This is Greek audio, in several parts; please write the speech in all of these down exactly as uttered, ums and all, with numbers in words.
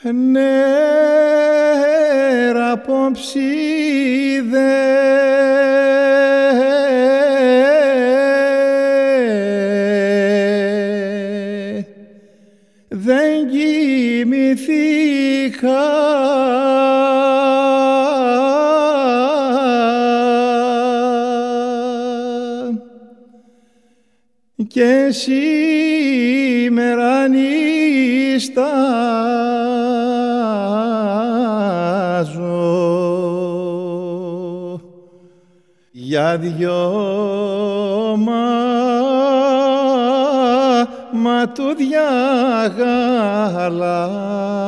νέρα απόψιδε δεν κοιμηθήκα και σήμερα νηστάζω για δυο ματούδια γαλάνα.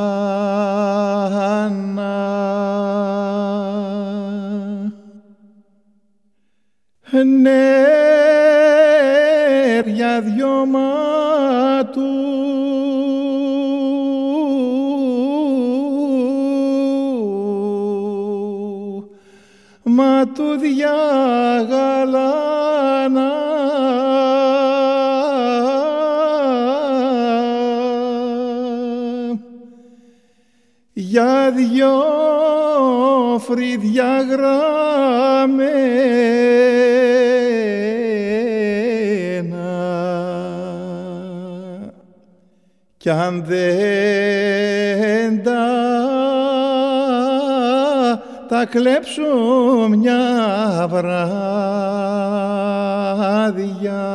Νέρια δυο ματού ματούδια γαλάνα για δυο φρύδια γραμμένα κι αν δεν τα, τα κλέψω μια βράδια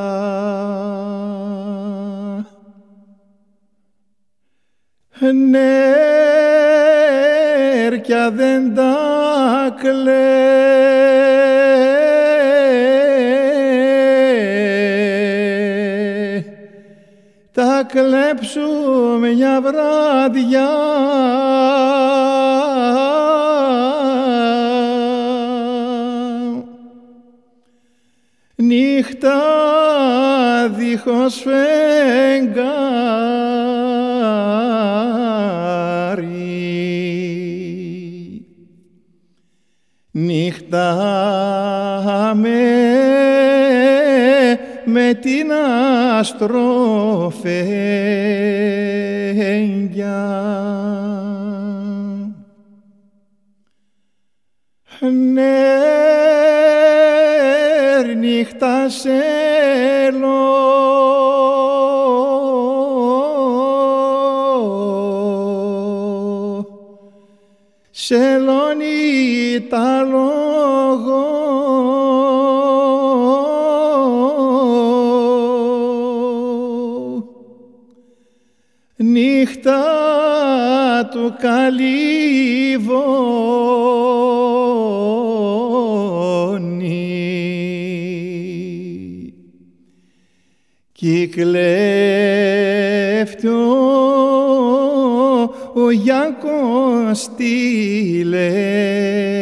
νέρκια δεν τα κλέ τα κλέψω μια βράδια νύχτα δίχως φεγγάρι νύχτα με με την αστροφέγγια νέρ νύχτα σέλο σελώνει τα λόγο νύχτα του καλυβώνει κι κλέφτει ο, ο Γιάνκος τη λέει